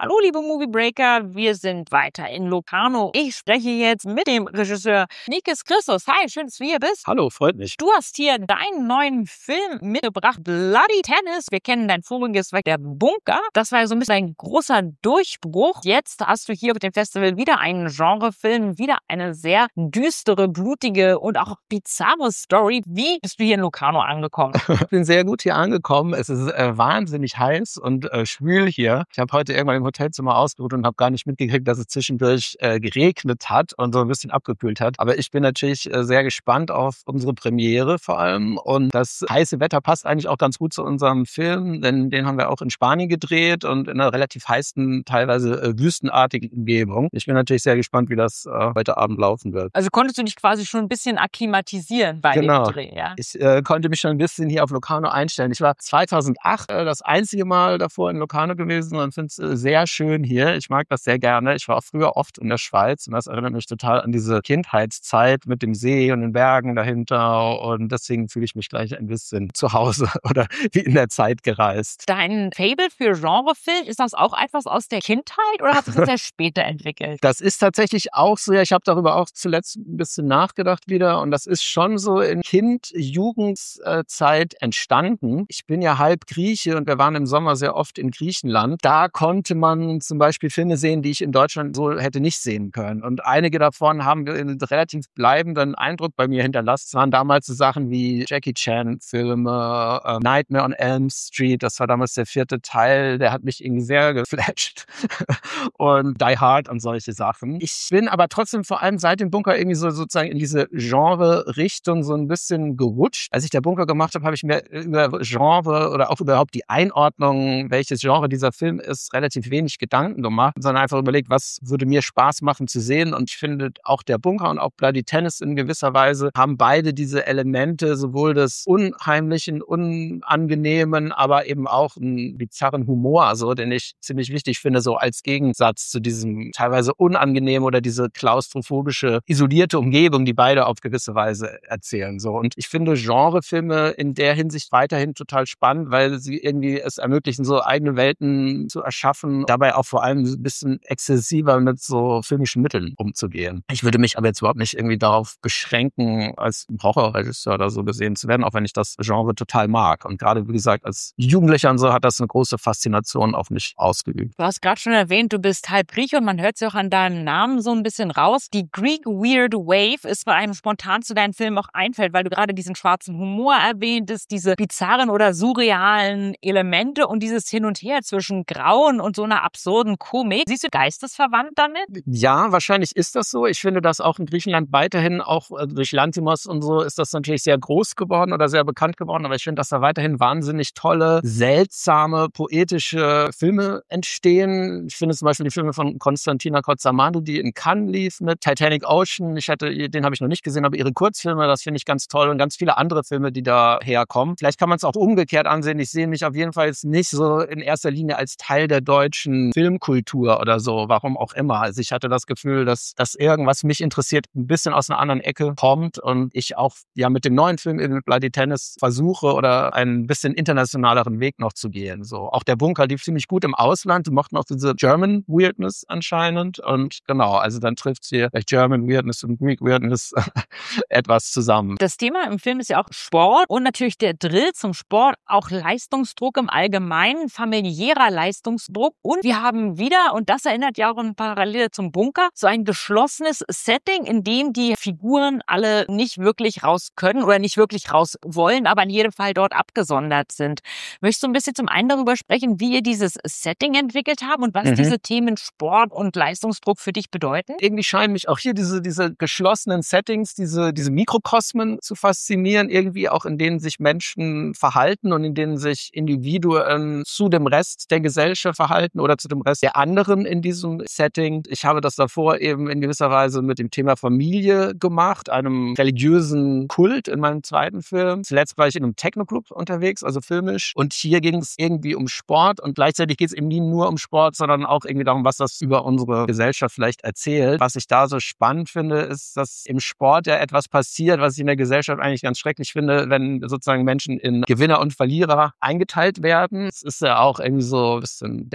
Hallo, liebe Moviebreaker, wir sind weiter in Locarno. Ich spreche jetzt mit dem Regisseur Nikis Christos. Hi, schön, dass du hier bist. Hallo, freut mich. Du hast hier deinen neuen Film mitgebracht, Bloody Tennis. Wir kennen dein voriges Werk, Der Bunker. Das war ja so ein bisschen ein großer Durchbruch. Jetzt hast du hier auf dem Festival wieder einen Genrefilm, wieder eine sehr düstere, blutige und auch bizarre Story. Wie bist du hier in Locarno angekommen? Ich bin sehr gut hier angekommen. Es ist wahnsinnig heiß und schwül hier. Ich habe heute irgendwann im Hotelzimmer ausgeruht und habe gar nicht mitgekriegt, dass es zwischendurch geregnet hat und so ein bisschen abgekühlt hat. Aber ich bin natürlich sehr gespannt auf unsere Premiere vor allem. Und das heiße Wetter passt eigentlich auch ganz gut zu unserem Film, denn den haben wir auch in Spanien gedreht und in einer relativ heißen, teilweise wüstenartigen Umgebung. Ich bin natürlich sehr gespannt, wie das heute Abend laufen wird. Also konntest du dich quasi schon ein bisschen akklimatisieren bei dem Dreh, ja? Ich konnte mich schon ein bisschen hier auf Locarno einstellen. Ich war 2008 das einzige Mal davor in Locarno gewesen und finde es sehr schön hier. Ich mag das sehr gerne. Ich war auch früher oft in der Schweiz und das erinnert mich total an diese Kindheitszeit mit dem See und den Bergen dahinter und deswegen fühle ich mich gleich ein bisschen zu Hause oder wie in der Zeit gereist. Dein Faible für Genrefilm, ist das auch etwas aus der Kindheit oder hast du das erst später entwickelt? Das ist tatsächlich auch so, ja, ich habe darüber auch zuletzt ein bisschen nachgedacht wieder und das ist schon so in Jugendzeit entstanden. Ich bin ja halb Grieche und wir waren im Sommer sehr oft in Griechenland. Da konnte man zum Beispiel Filme sehen, die ich in Deutschland so hätte nicht sehen können. Und einige davon haben einen relativ bleibenden Eindruck bei mir hinterlassen. Es waren damals so Sachen wie Jackie Chan-Filme, Nightmare on Elm Street, das war damals der 4. Teil, der hat mich irgendwie sehr geflasht. Und Die Hard und solche Sachen. Ich bin aber trotzdem vor allem seit dem Bunker irgendwie so sozusagen in diese Genre-Richtung so ein bisschen gerutscht. Als ich der Bunker gemacht habe, habe ich mir über Genre oder auch überhaupt die Einordnung, welches Genre dieser Film ist, relativ wenig Gedanken gemacht, sondern einfach überlegt, was würde mir Spaß machen zu sehen. Und ich finde, auch der Bunker und auch Bloody Tennis in gewisser Weise haben beide diese Elemente, sowohl des unheimlichen, unangenehmen, aber eben auch einen bizarren Humor, so, den ich ziemlich wichtig finde, so als Gegensatz zu diesem teilweise unangenehmen oder diese klaustrophobische, isolierte Umgebung, die beide auf gewisse Weise erzählen. So. Und ich finde Genrefilme in der Hinsicht weiterhin total spannend, weil sie irgendwie es ermöglichen, so eigene Welten zu erschaffen, dabei auch vor allem ein bisschen exzessiver mit so filmischen Mitteln umzugehen. Ich würde mich aber jetzt überhaupt nicht irgendwie darauf beschränken, als Horrorregisseur oder so gesehen zu werden, auch wenn ich das Genre total mag. Und gerade, wie gesagt, als Jugendlicher und so hat das eine große Faszination auf mich ausgeübt. Du hast gerade schon erwähnt, du bist halb Grieche und man hört es ja auch an deinem Namen so ein bisschen raus. Die Greek Weird Wave ist bei einem spontan zu deinem Film auch einfällt, weil du gerade diesen schwarzen Humor erwähntest, diese bizarren oder surrealen Elemente und dieses Hin und Her zwischen Grauen und so einer absurden Komik. Siehst du geistesverwandt damit? Ja, wahrscheinlich ist das so. Ich finde, dass auch in Griechenland weiterhin, auch durch Lanthimos und so, ist das natürlich sehr groß geworden oder sehr bekannt geworden. Aber ich finde, dass da weiterhin wahnsinnig tolle, seltsame, poetische Filme entstehen. Ich finde zum Beispiel die Filme von Konstantina Cozzamano, die in Cannes lief mit Titanic Ocean. Den habe ich noch nicht gesehen, aber ihre Kurzfilme, das finde ich ganz toll und ganz viele andere Filme, die da herkommen. Vielleicht kann man es auch umgekehrt ansehen. Ich sehe mich auf jeden Fall jetzt nicht so in erster Linie als Teil der deutschen Filmkultur oder so, warum auch immer. Also ich hatte das Gefühl, dass irgendwas mich interessiert, ein bisschen aus einer anderen Ecke kommt und ich auch ja mit dem neuen Film in Bloody Tennis versuche oder einen bisschen internationaleren Weg noch zu gehen. So, auch der Bunker lief ziemlich gut im Ausland, die mochten auch diese German Weirdness anscheinend und genau, also dann trifft hier German Weirdness und Greek Weirdness etwas zusammen. Das Thema im Film ist ja auch Sport und natürlich der Drill zum Sport, auch Leistungsdruck im Allgemeinen, familiärer Leistungsdruck und wir haben wieder, und das erinnert ja auch in Parallele zum Bunker, so ein geschlossenes Setting, in dem die Figuren alle nicht wirklich raus können oder nicht wirklich raus wollen, aber in jedem Fall dort abgesondert sind. Möchtest du ein bisschen zum einen darüber sprechen, wie ihr dieses Setting entwickelt habt und was diese Themen Sport und Leistungsdruck für dich bedeuten? Irgendwie scheinen mich auch hier diese geschlossenen Settings, diese Mikrokosmen zu faszinieren, irgendwie auch in denen sich Menschen verhalten und in denen sich Individuen zu dem Rest der Gesellschaft verhalten oder zu dem Rest der anderen in diesem Setting. Ich habe das davor eben in gewisser Weise mit dem Thema Familie gemacht, einem religiösen Kult in meinem zweiten Film. Zuletzt war ich in einem Techno-Club unterwegs, also filmisch. Und hier ging es irgendwie um Sport und gleichzeitig geht es eben nie nur um Sport, sondern auch irgendwie darum, was das über unsere Gesellschaft vielleicht erzählt. Was ich da so spannend finde, ist, dass im Sport ja etwas passiert, was ich in der Gesellschaft eigentlich ganz schrecklich finde, wenn sozusagen Menschen in Gewinner und Verlierer eingeteilt werden. Es ist ja auch irgendwie so ein bisschen der amerikanische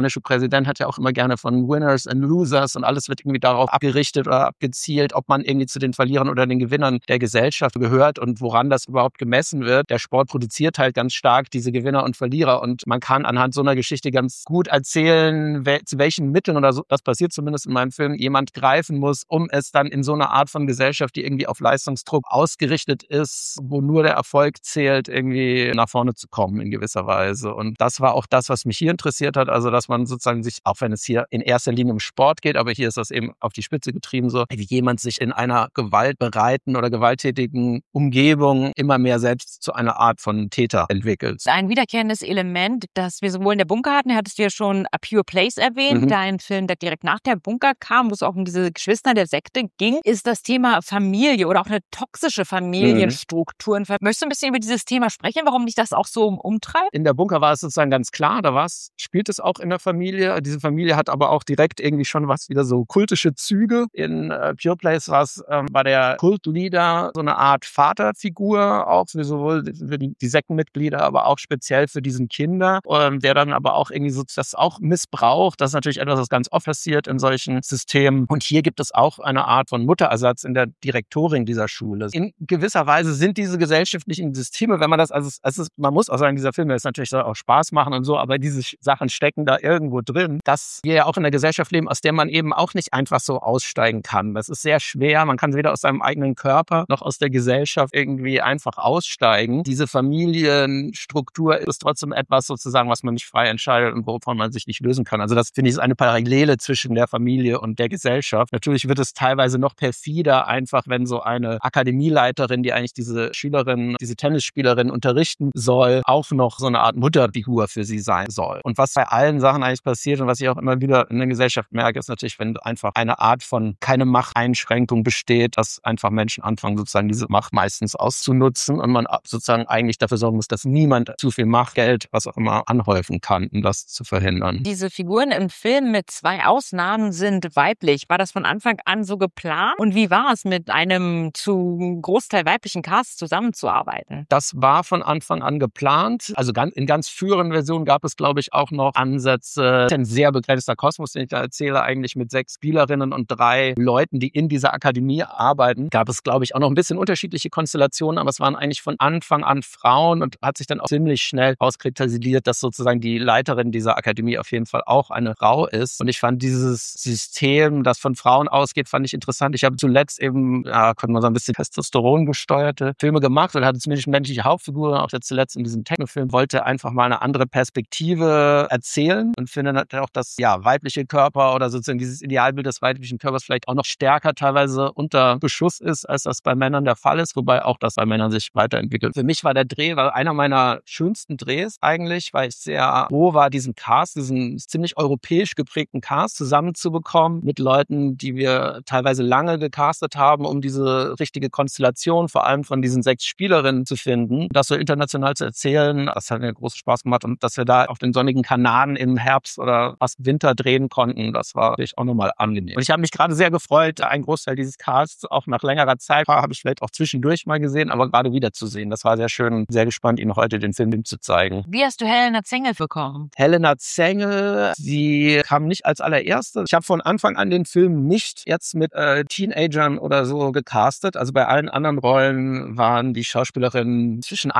amerikanische Präsident hat ja auch immer gerne von Winners and Losers und alles wird irgendwie darauf abgerichtet oder abgezielt, ob man irgendwie zu den Verlierern oder den Gewinnern der Gesellschaft gehört und woran das überhaupt gemessen wird. Der Sport produziert halt ganz stark diese Gewinner und Verlierer und man kann anhand so einer Geschichte ganz gut erzählen, zu welchen Mitteln oder so, das passiert zumindest in meinem Film, jemand greifen muss, um es dann in so einer Art von Gesellschaft, die irgendwie auf Leistungsdruck ausgerichtet ist, wo nur der Erfolg zählt, irgendwie nach vorne zu kommen in gewisser Weise. Und das war auch das, was mich hier interessiert hat, also dass man sozusagen sich, auch wenn es hier in erster Linie um Sport geht, aber hier ist das eben auf die Spitze getrieben, so wie jemand sich in einer gewaltbereiten oder gewalttätigen Umgebung immer mehr selbst zu einer Art von Täter entwickelt. Ein wiederkehrendes Element, das wir sowohl in der Bunker hatten, hattest du ja schon A Pure Place erwähnt, ein Film, der direkt nach der Bunker kam, wo es auch um diese Geschwister der Sekte ging, ist das Thema Familie oder auch eine toxische Familienstruktur. Möchtest du ein bisschen über dieses Thema sprechen, warum dich das auch so umtreibt? In der Bunker war es sozusagen ganz klar, spielt es auch in der Familie. Diese Familie hat aber auch direkt irgendwie schon wieder so kultische Züge. In Pure Place war der Kultleader so eine Art Vaterfigur, auch für sowohl für die Sektenmitglieder, aber auch speziell für diesen Kinder, der dann aber auch irgendwie so das auch missbraucht. Das ist natürlich etwas, was ganz oft passiert in solchen Systemen. Und hier gibt es auch eine Art von Mutterersatz in der Direktorin dieser Schule. In gewisser Weise sind diese gesellschaftlichen Systeme, wenn man das, man muss auch sagen, dieser Film ist natürlich soll auch Spaß machen und so, aber diese Sachen stecken da irgendwo drin, dass wir ja auch in einer Gesellschaft leben, aus der man eben auch nicht einfach so aussteigen kann. Das ist sehr schwer. Man kann weder aus seinem eigenen Körper noch aus der Gesellschaft irgendwie einfach aussteigen. Diese Familienstruktur ist trotzdem etwas sozusagen, was man nicht frei entscheidet und wovon man sich nicht lösen kann. Also das finde ich ist eine Parallele zwischen der Familie und der Gesellschaft. Natürlich wird es teilweise noch perfider einfach, wenn so eine Akademieleiterin, die eigentlich diese Tennisspielerin unterrichten soll, auch noch so eine Art Mutterfigur für sie sein soll. Und was bei allen Sachen eigentlich passiert und was ich auch immer wieder in der Gesellschaft merke, ist natürlich, wenn einfach eine Art von keine Machteinschränkung besteht, dass einfach Menschen anfangen, sozusagen diese Macht meistens auszunutzen und man sozusagen eigentlich dafür sorgen muss, dass niemand zu viel Macht, Geld, was auch immer anhäufen kann, um das zu verhindern. Diese Figuren im Film mit 2 Ausnahmen sind weiblich. War das von Anfang an so geplant? Und wie war es, mit einem zu Großteil weiblichen Cast zusammenzuarbeiten? Das war von Anfang an geplant. Also in ganz früheren Versionen gab es, glaube ich, auch noch Ansätze. Ein sehr begrenzter Kosmos, den ich da erzähle, eigentlich mit 6 Spielerinnen und 3 Leuten, die in dieser Akademie arbeiten. Gab es, glaube ich, auch noch ein bisschen unterschiedliche Konstellationen, aber es waren eigentlich von Anfang an Frauen und hat sich dann auch ziemlich schnell rauskristallisiert, dass sozusagen die Leiterin dieser Akademie auf jeden Fall auch eine Frau ist. Und ich fand dieses System, das von Frauen ausgeht, fand ich interessant. Ich habe zuletzt eben, könnte man sagen, ein bisschen Testosteron gesteuerte Filme gemacht und hatte zumindest menschliche Hauptfiguren, auch jetzt zuletzt in diesem Technofilm, wollte einfach mal eine andere Perspektive erzählen und finde auch, dass weibliche Körper oder sozusagen dieses Idealbild des weiblichen Körpers vielleicht auch noch stärker teilweise unter Beschuss ist, als das bei Männern der Fall ist, wobei auch das bei Männern sich weiterentwickelt. Für mich war der Dreh einer meiner schönsten Drehs eigentlich, weil ich sehr froh war, diesen ziemlich europäisch geprägten Cast zusammenzubekommen mit Leuten, die wir teilweise lange gecastet haben, um diese richtige Konstellation vor allem von diesen 6 Spielerinnen zu finden. Das so international zu erzählen, das hat mir großen Spaß gemacht und dass wir da auf den sonnigen Kanaren im Herbst oder fast Winter drehen konnten, das war natürlich auch nochmal angenehm. Und ich habe mich gerade sehr gefreut, einen Großteil dieses Casts auch nach längerer Zeit, habe ich vielleicht auch zwischendurch mal gesehen, aber gerade wiederzusehen. Das war sehr schön, sehr gespannt, Ihnen heute den Film zu zeigen. Wie hast du Helena Zengel bekommen? Helena Zengel, sie kam nicht als allererste. Ich habe von Anfang an den Film nicht jetzt mit Teenagern oder so gecastet. Also bei allen anderen Rollen waren die Schauspielerinnen zwischen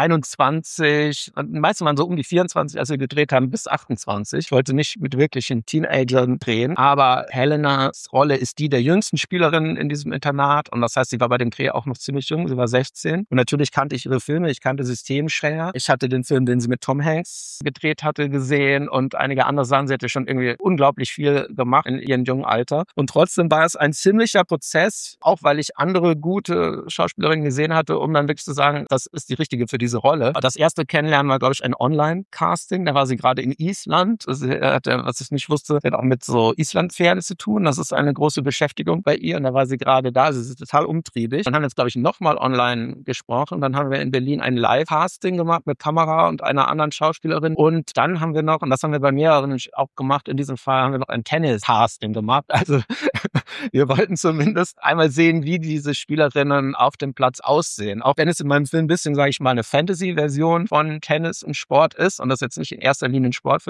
21, die meisten waren so um die 24, als wir gedreht haben, bis 28. Ich wollte nicht mit wirklichen Teenagern drehen, aber Helenas Rolle ist die der jüngsten Spielerin in diesem Internat und das heißt, sie war bei dem Dreh auch noch ziemlich jung, sie war 16 und natürlich kannte ich ihre Filme, ich kannte Systemschwer. Ich hatte den Film, den sie mit Tom Hanks gedreht hatte, gesehen und einige andere Sachen. Sie hatte schon irgendwie unglaublich viel gemacht in ihrem jungen Alter und trotzdem war es ein ziemlicher Prozess, auch weil ich andere gute Schauspielerinnen gesehen hatte, um dann wirklich zu sagen, das ist die richtige für diese Rolle. Das erste Kennenlernen war, glaube ich, ein Online-Casting. Da war sie gerade in Island. Sie hatte, was ich nicht wusste, hat auch mit so Islandpferde zu tun. Das ist eine große Beschäftigung bei ihr. Und da war sie gerade da. Sie ist total umtriebig. Dann haben wir jetzt, glaube ich, nochmal online gesprochen. Dann haben wir in Berlin ein Live-Casting gemacht mit Kamera und einer anderen Schauspielerin. Und dann haben wir noch, und das haben wir bei mehreren auch gemacht, in diesem Fall haben wir noch ein Tennis-Casting gemacht. Also wir wollten zumindest einmal sehen, wie diese Spielerinnen auf dem Platz aussehen. Auch wenn es in meinem Film ein bisschen, sage ich mal, eine Fantasy-Version von Tennis und Sport ist und das jetzt nicht in erster Linie ein Sportfilm ist, wollten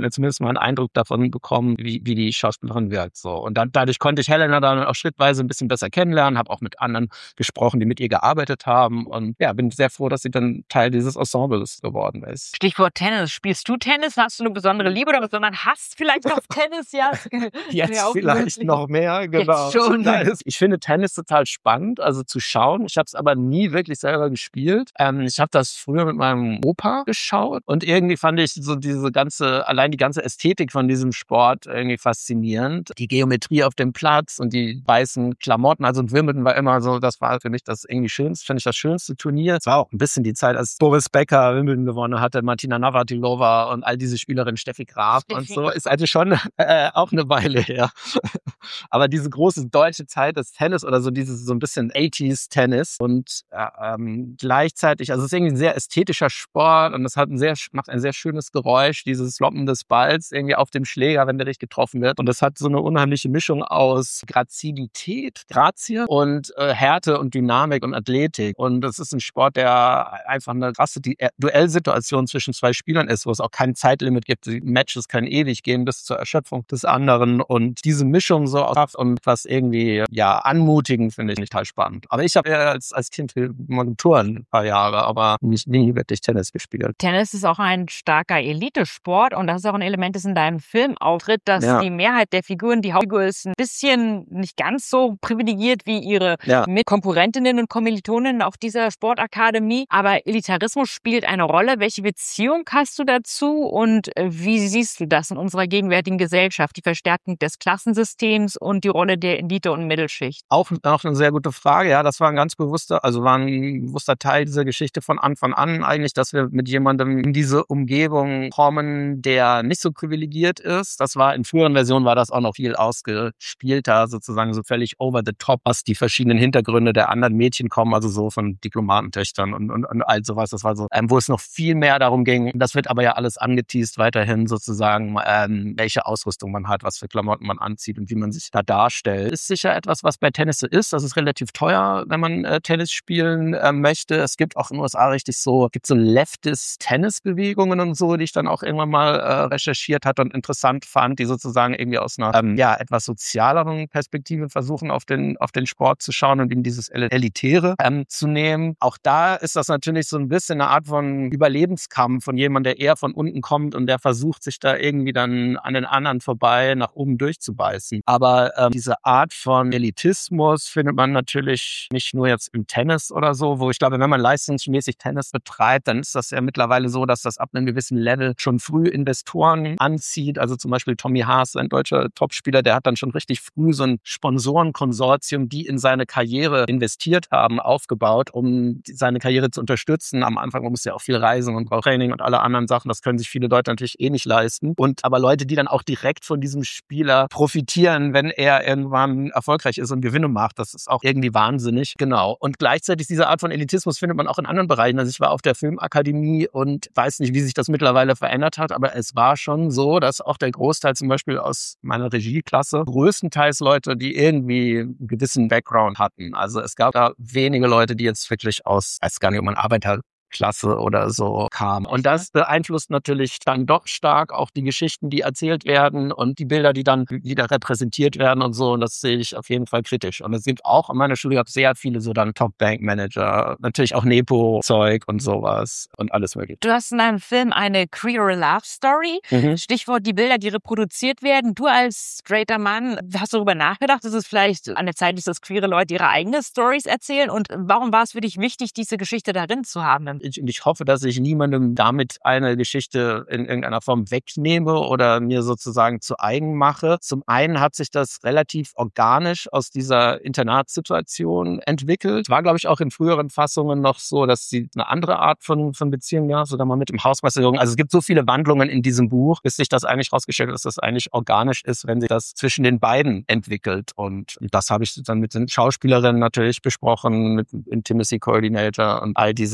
konnte zumindest mal einen Eindruck davon bekommen, wie die Schauspielerin wirkt. So. Und dadurch konnte ich Helena dann auch schrittweise ein bisschen besser kennenlernen, habe auch mit anderen gesprochen, die mit ihr gearbeitet haben. Und ja, bin sehr froh, dass sie dann Teil dieses Ensembles geworden ist. Stichwort Tennis. Spielst du Tennis? Hast du eine besondere Liebe oder besonderen Hass vielleicht auf Tennis? Ja. Jetzt vielleicht noch mehr, genau. Jetzt schon. Ich finde Tennis total spannend, also zu schauen. Ich habe es aber nie wirklich selber gespielt. Ich habe das früher mit meinem Opa geschaut und irgendwie fand ich so die ganze Ästhetik von diesem Sport irgendwie faszinierend. Die Geometrie auf dem Platz und die weißen Klamotten, also Wimbledon war immer so, das war für mich das irgendwie schönste, finde ich das schönste Turnier. Es war auch ein bisschen die Zeit, als Boris Becker Wimbledon gewonnen hatte, Martina Navratilova und all diese Spielerinnen, Steffi Graf und so, ist also schon auch eine Weile her. Aber diese große deutsche Zeit des Tennis oder so dieses so ein bisschen 80s Tennis und gleichzeitig, also es ist irgendwie ein sehr ästhetischer Sport und es macht ein sehr schönes Geräusch, dieses Sloppen des Balls irgendwie auf dem Schläger, wenn der richtig getroffen wird. Und das hat so eine unheimliche Mischung aus Grazilität, Grazie und Härte und Dynamik und Athletik. Und das ist ein Sport, der einfach eine krasse Duellsituation zwischen zwei Spielern ist, wo es auch kein Zeitlimit gibt. Die Matches können ewig gehen bis zur Erschöpfung des anderen. Und diese Mischung so aus und was irgendwie anmutigend finde ich total spannend. Aber ich habe ja als Kind mal Touren ein paar Jahre, aber nie wirklich Tennis gespielt. Tennis ist auch ein starker Elitesport und das ist auch ein Element, das in deinem Film auftritt, dass die Mehrheit der Figuren, die Hauptfigur ist ein bisschen nicht ganz so privilegiert wie ihre Mitkonkurrentinnen und Kommilitoninnen auf dieser Sportakademie. Aber Elitarismus spielt eine Rolle. Welche Beziehung hast du dazu und wie siehst du das in unserer gegenwärtigen Gesellschaft, die Verstärkung des Klassensystems und die Rolle der Elite und Mittelschicht? Auch eine sehr gute Frage. Ja, das war ein bewusster Teil dieser Geschichte von Anfang an eigentlich, dass wir mit jemandem in diese Umgebung kommen, der nicht so privilegiert ist. Das war in früheren Versionen war das auch noch viel ausgespielter, sozusagen so völlig over the top, was die verschiedenen Hintergründe der anderen Mädchen kommen, also so von Diplomatentöchtern und all sowas. Das war so, wo es noch viel mehr darum ging. Das wird aber ja alles angeteast weiterhin sozusagen, welche Ausrüstung man hat, was für Klamotten man anzieht und wie man sich da darstellt. Ist sicher etwas, was bei Tennis so ist. Das ist relativ teuer, wenn man Tennis spielen möchte. Es gibt auch in den USA gibt so Leftist-Tennis-Bewegungen und so, die ich dann auch irgendwann mal recherchiert hatte und interessant fand, die sozusagen irgendwie aus einer etwas sozialeren Perspektive versuchen, auf den Sport zu schauen und in dieses Elitäre zu nehmen. Auch da ist das natürlich so ein bisschen eine Art von Überlebenskampf von jemandem, der eher von unten kommt und der versucht, sich da irgendwie dann an den anderen vorbei nach oben durchzubeißen. Aber diese Art von Elitismus findet man natürlich nicht nur jetzt im Tennis oder so, wo ich glaube, wenn man leistungsmäßig Tennis betreibt, dann ist das ja mittlerweile so, dass das ab einem gewissen Level schon früh Investoren anzieht. Also zum Beispiel Tommy Haas, ein deutscher Topspieler, der hat dann schon richtig früh so ein Sponsorenkonsortium, die in seine Karriere investiert haben, aufgebaut, um seine Karriere zu unterstützen. Am Anfang muss ja auch viel reisen und braucht Training und alle anderen Sachen. Das können sich viele Leute natürlich nicht leisten. Aber Leute, die dann auch direkt von diesem Spieler profitieren, wenn er irgendwann erfolgreich ist und Gewinne macht, das ist auch irgendwie wahnsinnig. Genau. Und gleichzeitig diese Art von Elitismus findet man auch in anderen Bereichen. Also ich war auf der Filmakademie und weiß nicht, wie sich das mittlerweile verändert hat, aber es war schon so, dass auch der Großteil zum Beispiel aus meiner Regieklasse größtenteils Leute, die irgendwie einen gewissen Background hatten. Also es gab da wenige Leute, die jetzt wirklich aus, ich weiß gar nicht, ob man Arbeiterklasse oder so kam. Und das beeinflusst natürlich dann doch stark auch die Geschichten, die erzählt werden und die Bilder, die dann wieder repräsentiert werden und so. Und das sehe ich auf jeden Fall kritisch. Und es gibt auch an meiner Schule sehr viele so dann Top-Bank-Manager, natürlich auch Nepo-Zeug und sowas und alles mögliche. Du hast in deinem Film eine Queer Love Story. Stichwort die Bilder, die reproduziert werden. Du als straighter Mann, hast du darüber nachgedacht, dass es vielleicht an der Zeit ist, dass queere Leute ihre eigenen Stories erzählen? Und warum war es für dich wichtig, diese Geschichte darin zu haben? Ich hoffe, dass ich niemandem damit eine Geschichte in irgendeiner Form wegnehme oder mir sozusagen zu eigen mache. Zum einen hat sich das relativ organisch aus dieser Internatssituation entwickelt. War, glaube ich, auch in früheren Fassungen noch so, dass sie eine andere Art von Beziehung gab, so da mal mit dem Hausmeister. Also es gibt so viele Wandlungen in diesem Buch, bis sich das eigentlich rausgestellt hat, dass das eigentlich organisch ist, wenn sich das zwischen den beiden entwickelt. Und das habe ich dann mit den Schauspielerinnen natürlich besprochen, mit dem Intimacy Coordinator und all diesen Sachen.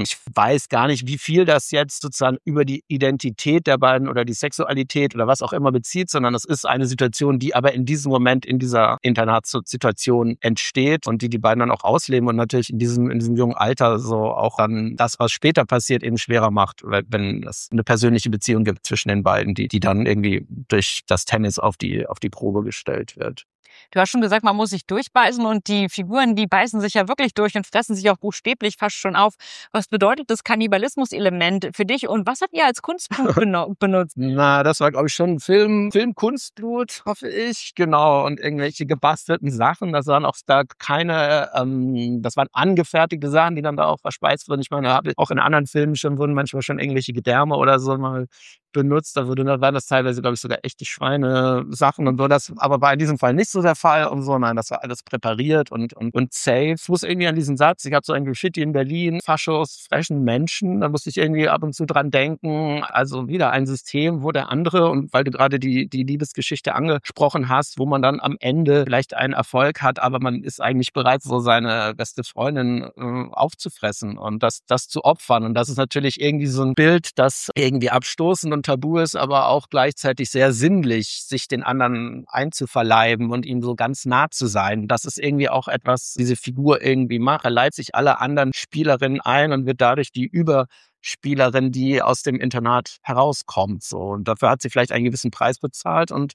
Ich weiß gar nicht, wie viel das jetzt sozusagen über die Identität der beiden oder die Sexualität oder was auch immer bezieht, sondern es ist eine Situation, die aber in diesem Moment in dieser Internatssituation entsteht und die beiden dann auch ausleben und natürlich in diesem jungen Alter so auch dann das, was später passiert, eben schwerer macht, wenn es eine persönliche Beziehung gibt zwischen den beiden, die dann irgendwie durch das Tennis auf die Probe gestellt wird. Du hast schon gesagt, man muss sich durchbeißen und die Figuren, die beißen sich ja wirklich durch und fressen sich auch buchstäblich fast schon auf. Was bedeutet das Kannibalismus-Element für dich und was habt ihr als Kunstblut benutzt? Na, das war, glaube ich, schon Filmkunstblut, hoffe ich. Genau, und irgendwelche gebastelten Sachen. Das waren auch da keine, das waren angefertigte Sachen, die dann da auch verspeist wurden. Ich meine, auch in anderen Filmen wurden manchmal schon irgendwelche Gedärme oder so mal benutzt. Da waren das teilweise, glaube ich, sogar echte Schweinesachen und so. Das aber war in diesem Fall nicht so der Fall und so. Nein, das war alles präpariert und safe. Ich muss irgendwie an diesen Satz, ich habe so ein Graffiti in Berlin, Faschos frechen Menschen. Da musste ich irgendwie ab und zu dran denken. Also wieder ein System, wo der andere, und weil du gerade die Liebesgeschichte angesprochen hast, wo man dann am Ende vielleicht einen Erfolg hat, aber man ist eigentlich bereit, so seine beste Freundin aufzufressen und das zu opfern. Und das ist natürlich irgendwie so ein Bild, das irgendwie abstoßend und tabu ist, aber auch gleichzeitig sehr sinnlich, sich den anderen einzuverleiben und ihm so ganz nah zu sein. Das ist irgendwie auch etwas, diese Figur irgendwie macht. Er leiht sich alle anderen Spielerinnen ein und wird dadurch die Überspielerin, die aus dem Internat herauskommt. So. Und dafür hat sie vielleicht einen gewissen Preis bezahlt und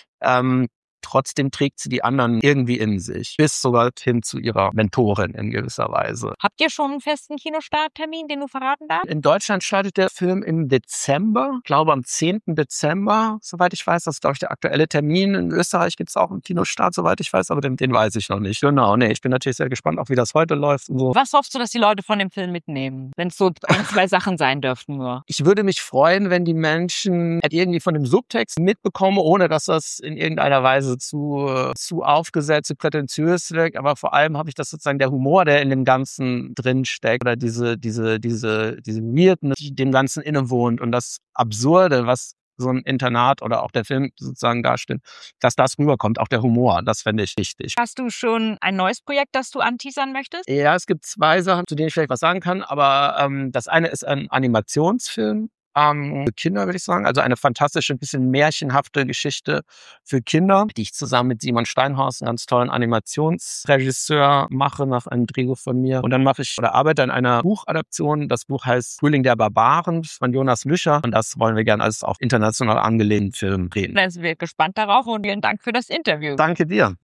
trotzdem trägt sie die anderen irgendwie in sich, bis sogar hin zu ihrer Mentorin in gewisser Weise. Habt ihr schon einen festen Kinostarttermin, den du verraten darfst? In Deutschland startet der Film im Dezember, ich glaube am 10. Dezember, soweit ich weiß. Das ist, glaube ich, der aktuelle Termin. In Österreich gibt es auch einen Kinostart, soweit ich weiß, aber den weiß ich noch nicht. Genau, nee, ich bin natürlich sehr gespannt, auch wie das heute läuft und so. Was hoffst du, dass die Leute von dem Film mitnehmen, wenn es so ein, zwei Sachen sein dürften nur? Ich würde mich freuen, wenn die Menschen irgendwie von dem Subtext mitbekommen, ohne dass das in irgendeiner Weise zu aufgesetzt, zu prätentiös wirkt. Aber vor allem habe ich das sozusagen der Humor, der in dem Ganzen drin steckt, oder diese Weirdness, die dem Ganzen innewohnt und das Absurde, was so ein Internat oder auch der Film sozusagen darstellt, dass das rüberkommt, auch der Humor, das fände ich wichtig. Hast du schon ein neues Projekt, das du anteasern möchtest? Ja, es gibt 2 Sachen, zu denen ich vielleicht was sagen kann, aber das eine ist ein Animationsfilm für Kinder, würde ich sagen. Also eine fantastische, ein bisschen märchenhafte Geschichte für Kinder, die ich zusammen mit Simon Steinhaus, einem ganz tollen Animationsregisseur, mache nach einem Drehbuch von mir. Und dann arbeite an einer Buchadaption. Das Buch heißt Frühling der Barbaren von Jonas Lüscher. Und das wollen wir gerne als auch international angelehnten Film drehen. Dann sind wir gespannt darauf und vielen Dank für das Interview. Danke dir.